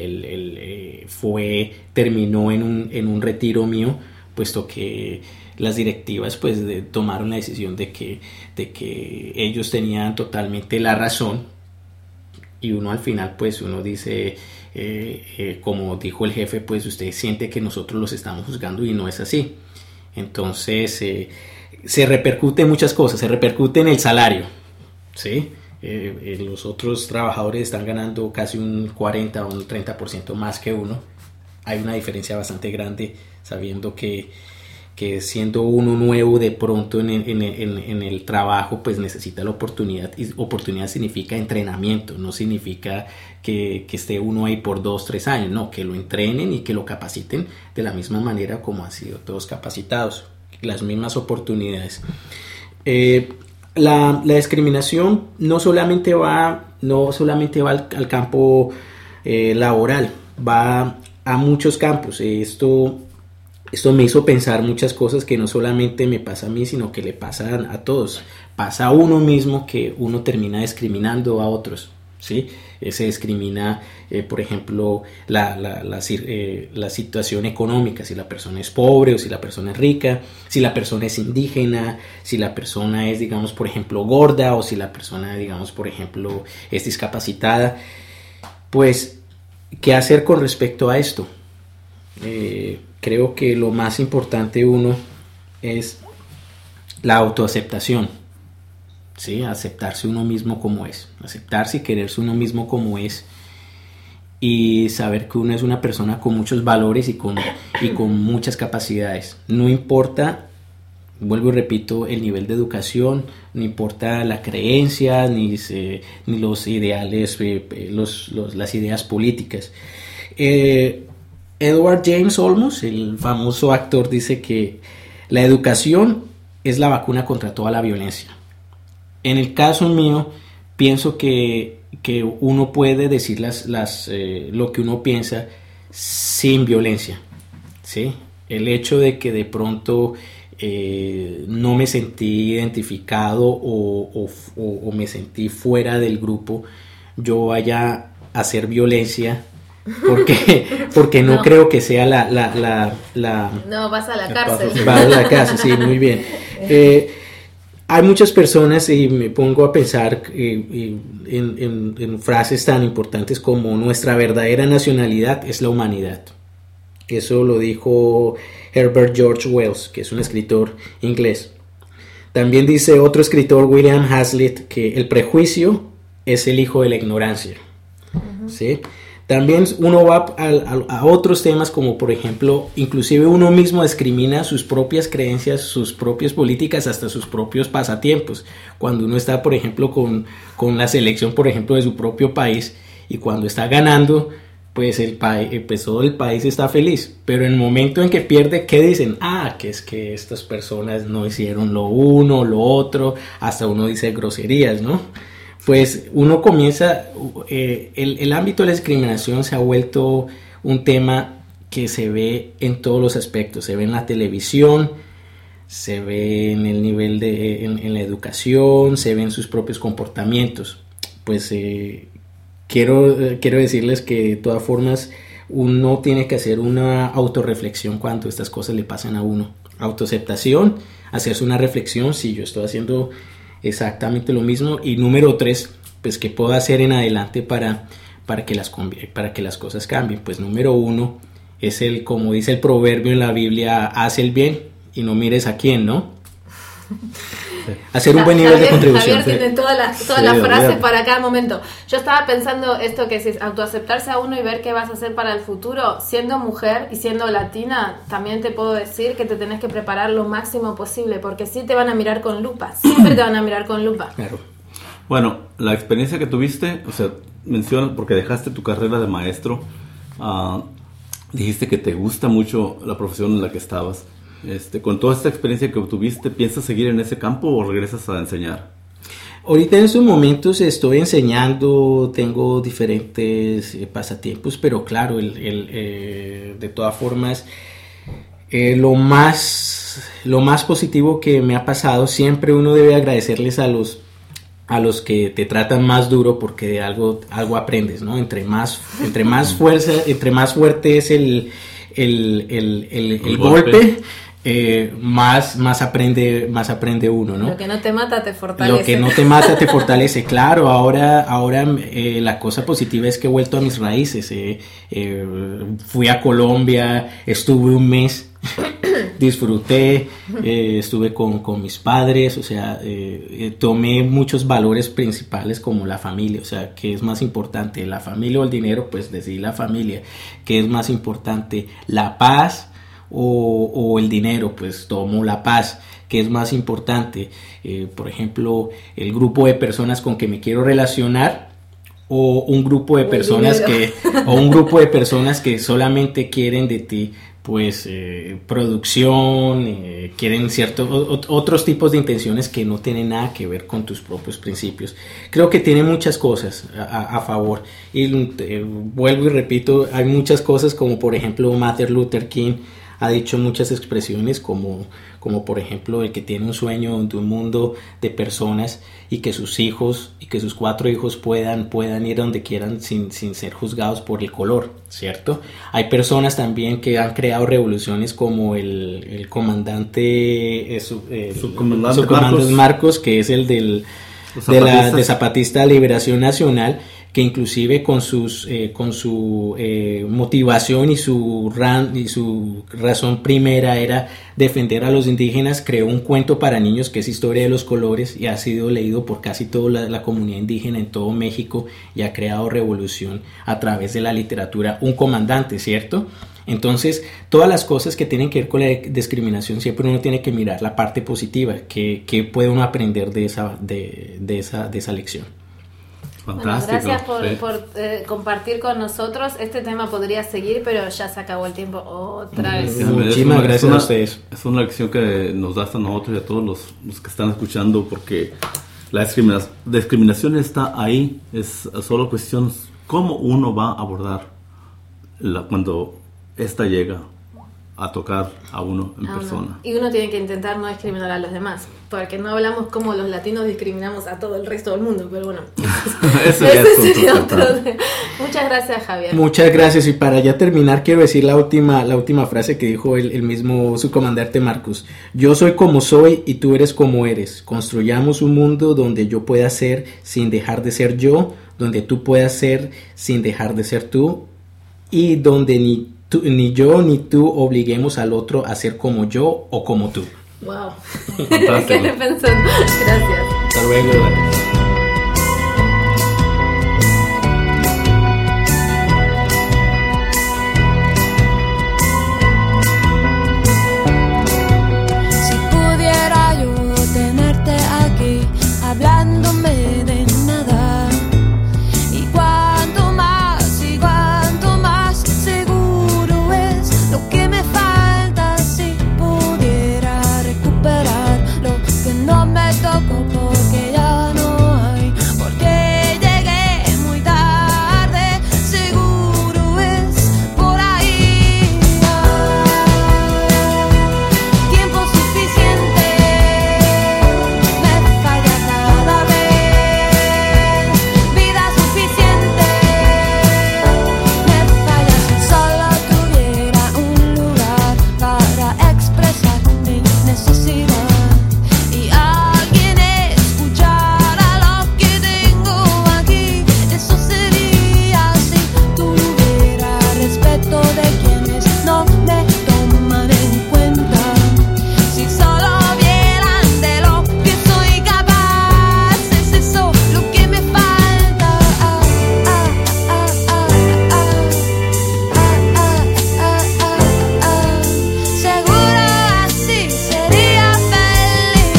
terminó en un retiro mío, puesto que las directivas pues tomaron la decisión de que ellos tenían totalmente la razón, y uno al final pues uno dice, como dijo el jefe, pues usted siente que nosotros los estamos juzgando, y no es así. Entonces se repercute en muchas cosas, se repercute en el salario, ¿sí? Los otros trabajadores están ganando casi un 40 o un 30% más que uno. Hay una diferencia bastante grande, sabiendo que siendo uno nuevo de pronto en el trabajo, pues necesita la oportunidad, y oportunidad significa entrenamiento, no significa que esté uno ahí por 2-3 años, no, que lo entrenen y que lo capaciten de la misma manera como han sido todos capacitados, las mismas oportunidades. La discriminación no solamente va al campo laboral, va a muchos campos. Esto me hizo pensar muchas cosas que no solamente me pasa a mí, sino que le pasan a todos. Pasa a uno mismo, que uno termina discriminando a otros, ¿sí? Se discrimina, por ejemplo, la situación económica, si la persona es pobre o si la persona es rica, si la persona es indígena, si la persona es, digamos, por ejemplo, gorda, o si la persona, digamos, por ejemplo, es discapacitada. Pues, ¿qué hacer con respecto a esto? Creo que lo más importante es la autoaceptación. Sí, aceptarse uno mismo como es, aceptarse y quererse uno mismo como es, y saber que uno es una persona con muchos valores y con muchas capacidades. No importa vuelvo y repito, el nivel de educación, no importa la creencia ni los ideales, las ideas políticas. Edward James Olmos, el famoso actor, dice que la educación es la vacuna contra toda la violencia. En el caso mío, pienso que uno puede decir lo que uno piensa sin violencia, ¿sí? El hecho de que de pronto no me sentí identificado o me sentí fuera del grupo, yo vaya a hacer violencia porque no creo que sea la No, vas a la cárcel. Va a la cárcel, sí, muy bien. Hay muchas personas, y me pongo a pensar en frases tan importantes como nuestra verdadera nacionalidad es la humanidad. Eso lo dijo Herbert George Wells, que es un escritor inglés. También dice otro escritor, William Hazlitt, que el prejuicio es el hijo de la ignorancia. ¿Sí? También uno va a otros temas como, por ejemplo, inclusive uno mismo discrimina sus propias creencias, sus propias políticas, hasta sus propios pasatiempos. Cuando uno está, por ejemplo, con la selección, por ejemplo, de su propio país, y cuando está ganando, pues todo el país está feliz. Pero en el momento en que pierde, ¿qué dicen? Que es que estas personas no hicieron lo uno, lo otro, hasta uno dice groserías, ¿no? Pues uno comienza, el ámbito de la discriminación se ha vuelto un tema que se ve en todos los aspectos, se ve en la televisión, se ve en el nivel en la educación, se ve en sus propios comportamientos. Pues quiero decirles que de todas formas uno tiene que hacer una autorreflexión cuando estas cosas le pasan a uno. Autoaceptación, hacerse una reflexión, si yo estoy haciendo exactamente lo mismo. Y número 3, pues qué puedo hacer en adelante para que las cosas cambien. Pues número 1 es como dice el proverbio en la Biblia, haz el bien y no mires a quién, ¿no? Hacer un buen nivel de contribución. Javier tiene todas las frases para cada momento. Yo estaba pensando esto que es autoaceptarse a uno y ver qué vas a hacer para el futuro. Siendo mujer y siendo latina, también te puedo decir que te tenés que preparar lo máximo posible, porque sí te van a mirar con lupa, siempre te van a mirar con lupa. Claro. Bueno, la experiencia que tuviste, o sea, mencionas porque dejaste tu carrera de maestro, dijiste que te gusta mucho la profesión en la que estabas. Con toda esta experiencia que obtuviste, ¿piensas seguir en ese campo o regresas a enseñar? Ahorita en estos momentos estoy enseñando, tengo diferentes pasatiempos, pero claro, de todas formas, lo más positivo que me ha pasado, siempre uno debe agradecerles a los que te tratan más duro, porque de algo aprendes, ¿no? Entre más fuerte es el golpe, más aprende uno, ¿no? Lo que no te mata te fortalece. Claro, ahora la cosa positiva es que he vuelto a mis raíces. Fui a Colombia, estuve un mes, disfruté, estuve con mis padres, o sea, tomé muchos valores principales como la familia, o sea, ¿qué es más importante, la familia o el dinero? Pues decidí la familia. ¿Qué es más importante, la paz o el dinero? Pues tomo la paz. ¿Qué es más importante? Por ejemplo, el grupo de personas con que me quiero relacionar, o un grupo de personas que solamente quieren de ti pues producción, quieren otros tipos de intenciones que no tienen nada que ver con tus propios principios. Creo que tiene muchas cosas a favor, y vuelvo y repito, hay muchas cosas, como por ejemplo Martin Luther King ha dicho muchas expresiones como por ejemplo el que tiene un sueño de un mundo de personas y que sus hijos y que sus 4 hijos puedan ir donde quieran sin ser juzgados por el color, ¿cierto? Hay personas también que han creado revoluciones como el comandante subcomandante Marcos, que es el de Zapatista Liberación Nacional, que inclusive con su motivación y su razón primera era defender a los indígenas, creó un cuento para niños que es Historia de los Colores y ha sido leído por casi toda la comunidad indígena en todo México y ha creado revolución a través de la literatura. Un comandante, ¿cierto? Entonces, todas las cosas que tienen que ver con la discriminación, siempre uno tiene que mirar la parte positiva, que puede uno aprender de esa lección. Fantástico. Bueno, gracias por compartir con nosotros. Este tema podría seguir, pero ya se acabó el tiempo otra vez. Muchísimas gracias a ustedes. Es una lección que nos das a nosotros y a todos los que están escuchando, porque la discriminación está ahí. Es solo cuestión cómo uno va a abordar cuando esta llega a tocar a uno en persona. Y uno tiene que intentar no discriminar a los demás, porque no hablamos como los latinos discriminamos a todo el resto del mundo, pero bueno, Eso ya es sería otro otro tema. tema. Muchas gracias, Javier. Muchas gracias, y para ya terminar quiero decir la última frase que dijo el mismo subcomandante Marcus: yo soy como soy y tú eres como eres. Construyamos un mundo donde yo pueda ser sin dejar de ser yo, donde tú puedas ser sin dejar de ser tú, y donde ni yo ni tú obliguemos al otro a ser como yo o como tú. Wow. Fantástico. ¿Qué pensando? Gracias. Hasta luego. Si pudiera yo tenerte aquí, hablándome de nada, y cuanto más seguro es lo que me falta. Si pudiera recuperar lo que no me tocó, porque ya no hay, porque llegué muy tarde, seguro es por ahí. Tiempo suficiente me falla cada vez, vida suficiente me falla. Si solo tuviera un lugar para expresar mi necesidad y alguien escuchara lo que tengo aquí, eso sería. Si tuviera respeto de quienes no me toman en cuenta, si solo vieran de lo que soy capaz, es eso lo que me falta. Seguro así sería feliz.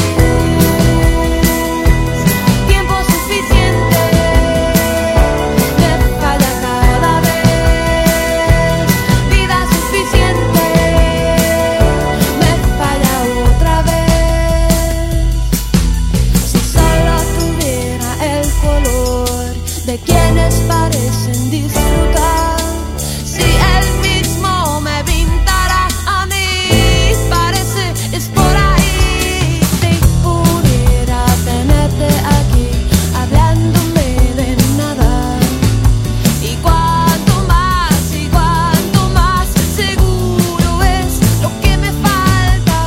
Tiempo suficiente me falla cada vez, vida suficiente me falla otra vez. Si solo tuviera el color de quienes parecen disfrutar, si él mismo me pintara a mí, parece es por ahí. Si pudiera tenerte aquí, hablándome de nada, y cuanto más seguro es lo que me falta.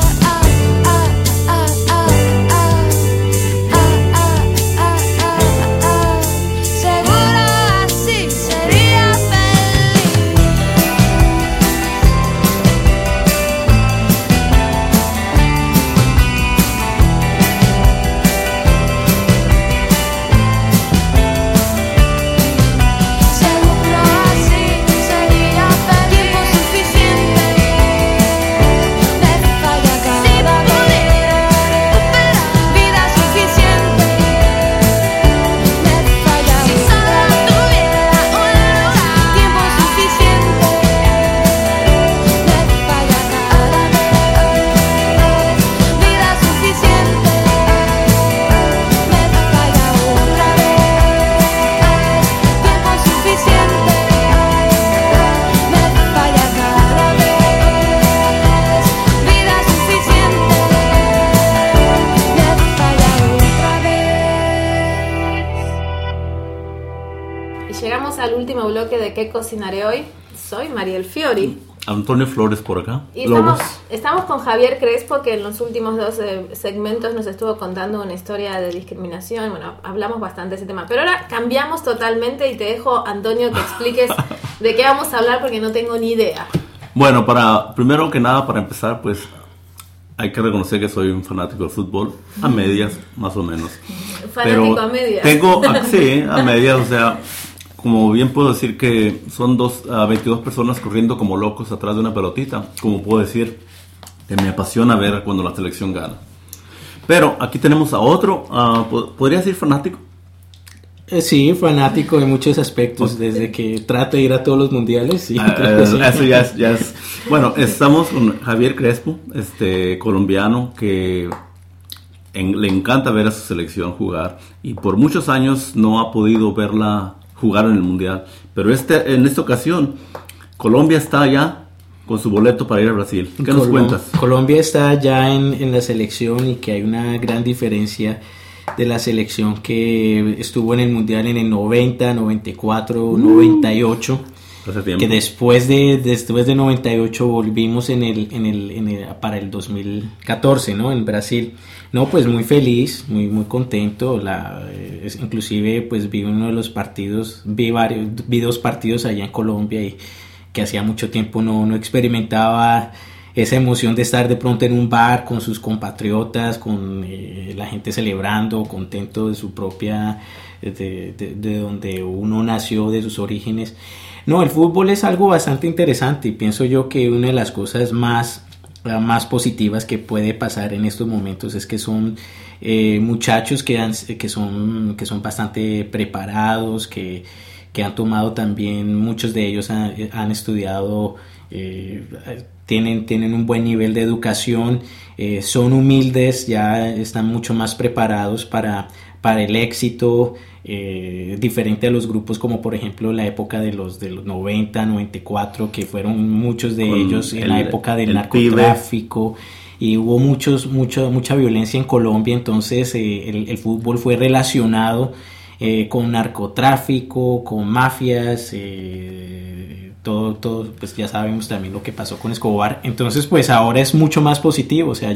Seguro así sería feliz. Seguro así sería feliz. Tiempo suficiente me falla cada vez, vida suficiente me falla. Si solo tuviera un lugar, tiempo suficiente me falla cada vez, vida suficiente me falla otra vez, tiempo suficiente me falla cada vez, vida suficiente me falla otra vez. Y llegamos al último bloque de ¿Qué cocinaré hoy? Soy Mariel Fiori. Antonio Flores por acá. Y Lobos. estamos con Javier Crespo, que en los últimos dos segmentos nos estuvo contando una historia de discriminación. Bueno, hablamos bastante de ese tema. Pero ahora cambiamos totalmente y te dejo, Antonio, que expliques de qué vamos a hablar porque no tengo ni idea. Bueno, primero que nada, para empezar, pues hay que reconocer que soy un fanático del fútbol, a medias, más o menos. Fanático Pero a medias. Sí, a medias, o sea, como bien puedo decir que son 22 personas corriendo como locos atrás de una pelotita, como puedo decir que me apasiona ver cuando la selección gana. Pero aquí tenemos a otro, ¿podría decir fanático? Sí, fanático en muchos aspectos, desde que trato de ir a todos los mundiales. Sí, creo que sí. Eso ya es. Bueno, estamos con Javier Crespo, colombiano, que le encanta ver a su selección jugar y por muchos años no ha podido verla jugar en el mundial. Pero en esta ocasión, Colombia está ya con su boleto para ir a Brasil. ¿Qué nos cuentas? Colombia está ya en la selección y que hay una gran diferencia de la selección que estuvo en el mundial en el 90, 94, 98, que después de 98 volvimos para el 2014, ¿no? En Brasil. No, pues muy feliz, muy contento. Inclusive pues vi uno de los partidos, vi dos partidos allá en Colombia y que hacía mucho tiempo no experimentaba esa emoción de estar de pronto en un bar con sus compatriotas, con la gente celebrando, contento de su propia, de donde uno nació, de sus orígenes. No, el fútbol es algo bastante interesante y pienso yo que una de las cosas más positivas que puede pasar en estos momentos es que son muchachos que son bastante preparados, que han tomado también, muchos de ellos han estudiado, tienen un buen nivel de educación, son humildes, ya están mucho más preparados para el éxito, diferente a los grupos como por ejemplo la época de los 90, 94, que fueron muchos de ellos en la época del narcotráfico. Y hubo mucha violencia en Colombia, entonces el fútbol fue relacionado con narcotráfico, con mafias, todo, pues ya sabemos también lo que pasó con Escobar. Entonces pues ahora es mucho más positivo, o sea,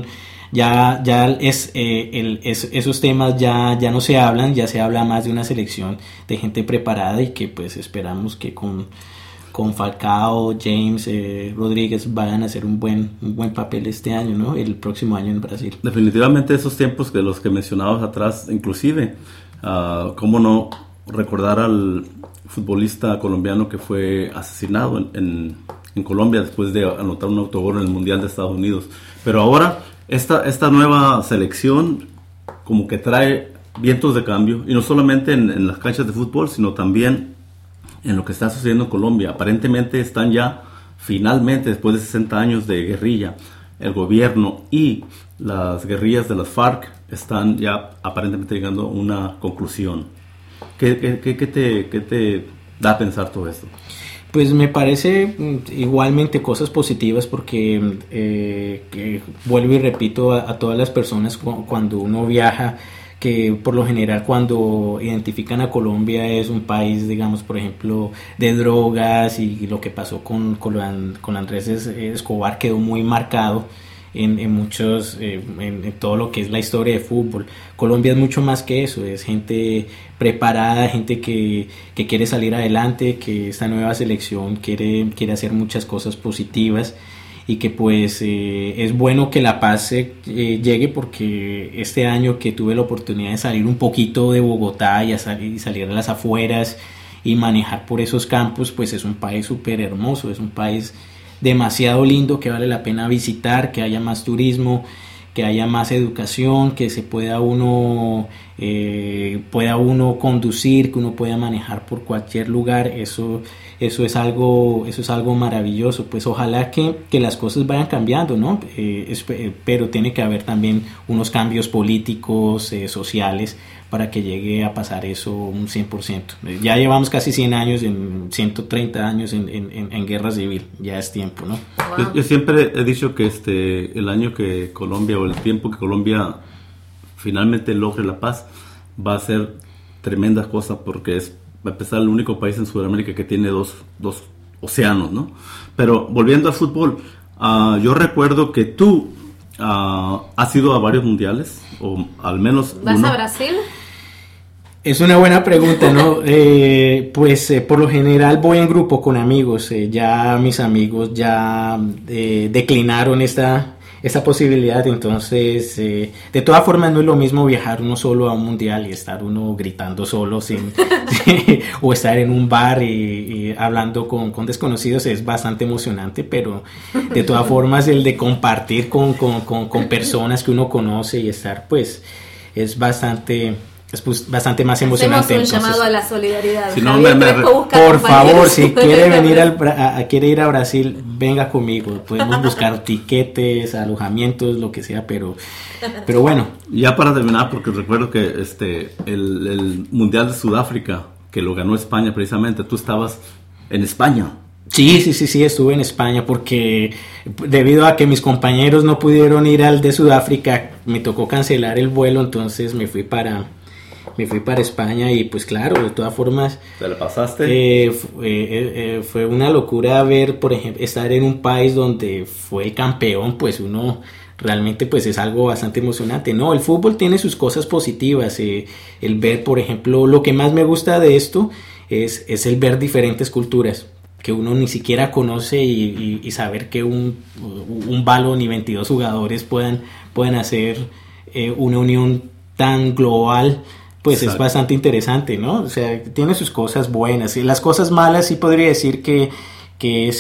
esos temas ya no se hablan, ya se habla más de una selección de gente preparada y que pues esperamos que con Falcao, James, Rodríguez vayan a hacer un buen papel este año, ¿no? El próximo año en Brasil. Definitivamente esos tiempos de los que mencionabas atrás, inclusive, cómo no recordar al futbolista colombiano que fue asesinado en Colombia después de anotar un autogol en el Mundial de Estados Unidos. Pero ahora esta nueva selección como que trae vientos de cambio, y no solamente en las canchas de fútbol, sino también en lo que está sucediendo en Colombia. Aparentemente están ya, finalmente, después de 60 años de guerrilla, el gobierno y las guerrillas de las FARC están ya aparentemente llegando a una conclusión. ¿Qué te da a pensar todo esto? Pues me parece igualmente cosas positivas porque que vuelvo y repito a todas las personas cuando uno viaja, que por lo general cuando identifican a Colombia es un país, digamos, por ejemplo, de drogas, y lo que pasó con Andrés Escobar quedó muy marcado en todo lo que es la historia de fútbol. Colombia es mucho más que eso, es gente preparada, gente que quiere salir adelante, que esta nueva selección quiere hacer muchas cosas positivas, y que pues es bueno que la paz llegue, porque este año que tuve la oportunidad de salir un poquito de Bogotá y salir a las afueras y manejar por esos campos, pues es un país súper hermoso, es un país demasiado lindo que vale la pena visitar, que haya más turismo, que haya más educación, que se pueda uno conducir, que uno pueda manejar por cualquier lugar. Eso es algo maravilloso. Pues ojalá que las cosas vayan cambiando, ¿no? Pero tiene que haber también unos cambios políticos, sociales, para que llegue a pasar eso un 100%. Ya llevamos casi 100 años, 130 años en guerra civil, ya es tiempo, ¿no? Wow. Yo siempre he dicho que el año que Colombia, o el tiempo que Colombia finalmente logre la paz, va a ser tremenda cosa, porque va a empezar el único país en Sudamérica que tiene dos océanos, ¿no? Pero volviendo al fútbol, yo recuerdo que tú has ido a varios mundiales, o al menos ¿Vas uno. a Brasil? Es una buena pregunta, ¿no? Por lo general voy en grupo con amigos. Ya mis amigos ya declinaron esta posibilidad. Entonces, de todas formas, no es lo mismo viajar uno solo a un mundial y estar uno gritando solo o estar en un bar y hablando con desconocidos. Es bastante emocionante, pero de todas formas el de compartir con personas que uno conoce y estar, pues, es bastante más emocionante. Hacemos un llamado a la solidaridad. Si no, Javier Crespo busca por favor, compañeros. si quiere venir quiere ir a Brasil, venga conmigo. Podemos buscar tiquetes, alojamientos, lo que sea, pero bueno. Ya para terminar, porque recuerdo que el Mundial de Sudáfrica, que lo ganó España precisamente, tú estabas en España. Sí, estuve en España porque debido a que mis compañeros no pudieron ir al de Sudáfrica, me tocó cancelar el vuelo, entonces me fui para España y pues claro, de todas formas ¿Te la pasaste? fue una locura ver, por ejemplo, estar en un país donde fue el campeón, pues uno realmente pues es algo bastante emocionante, ¿no? El fútbol tiene sus cosas positivas, el ver, por ejemplo, lo que más me gusta de esto es el ver diferentes culturas que uno ni siquiera conoce y saber que un balón y 22 jugadores puedan hacer una unión tan global, pues exacto, es bastante interesante, ¿no? O sea, tiene sus cosas buenas. Y las cosas malas sí podría decir que es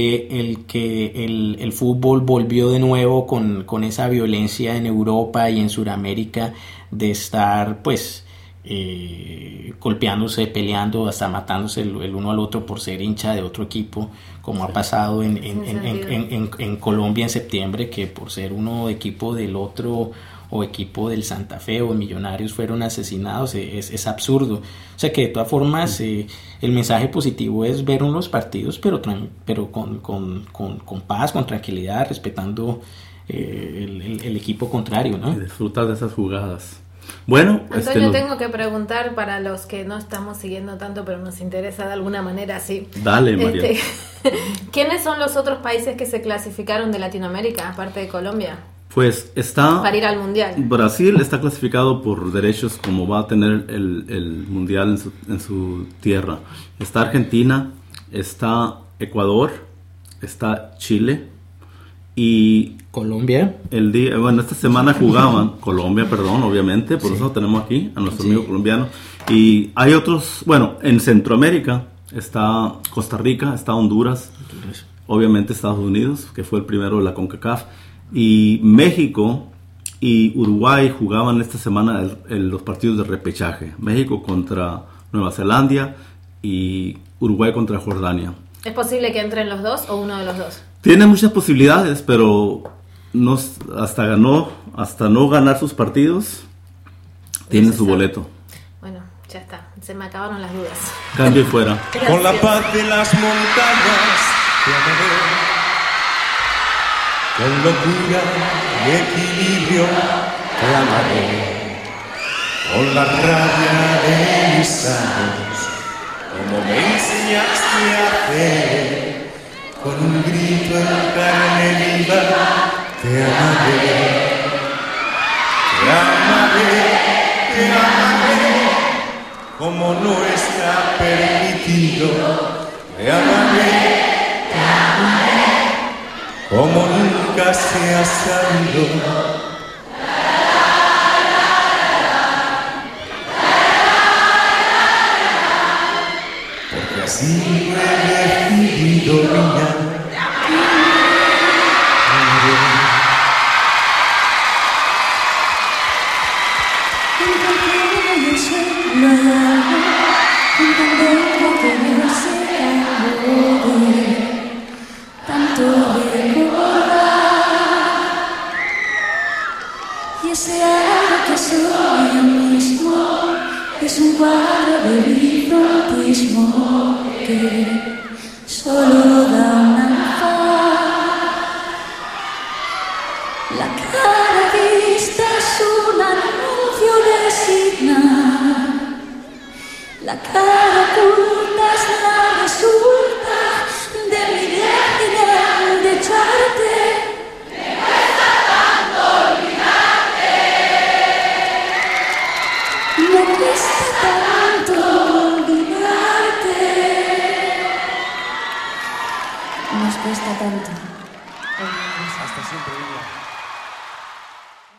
el fútbol volvió de nuevo con esa violencia en Europa y en Sudamérica de estar, pues, golpeándose, peleando, hasta matándose el uno al otro por ser hincha de otro equipo, como sí, ha pasado en Colombia en septiembre, que por ser uno equipo del otro o equipo del Santa Fe o Millonarios fueron asesinados. Es absurdo. O sea que de todas formas el mensaje positivo es ver unos partidos pero con paz, con tranquilidad, respetando el equipo contrario, ¿no? Y disfrutar de esas jugadas. Bueno, Antonio, tengo que preguntar para los que no estamos siguiendo tanto, pero nos interesa de alguna manera, sí. Dale, María. ¿Quiénes son los otros países que se clasificaron de Latinoamérica, aparte de Colombia? Pues está... Para ir al Mundial. Brasil está clasificado por derechos, como va a tener el Mundial en su tierra. Está Argentina, está Ecuador, está Chile y... Colombia. Esta semana jugaban Colombia, obviamente, por eso tenemos aquí a nuestro amigo colombiano. Y hay otros, en Centroamérica está Costa Rica, está Honduras, obviamente Estados Unidos, que fue el primero de la CONCACAF, y México y Uruguay jugaban esta semana los partidos de repechaje. México contra Nueva Zelanda y Uruguay contra Jordania. ¿Es posible que entren los dos o uno de los dos? Tiene muchas posibilidades, pero hasta no ganar sus partidos, tienen su boleto. Bueno, ya está, se me acabaron las dudas. Cambio y fuera. Con la paz de las montañas te amaré, con locura y equilibrio te amaré, con la rabia de mis años, como me enseñaste a hacer, con un grito en carne viva te amaré, te amaré, te amaré, como no está permitido, te amaré, como nunca se ha sabido. Porque así lo he decidido, niña. Y ese algo que soy yo mismo es un cuadro de bifrontismo que solo da una faz. La cara vista es un anuncio de señal. La cara oculta es la resulta Hasta siempre, Vivian.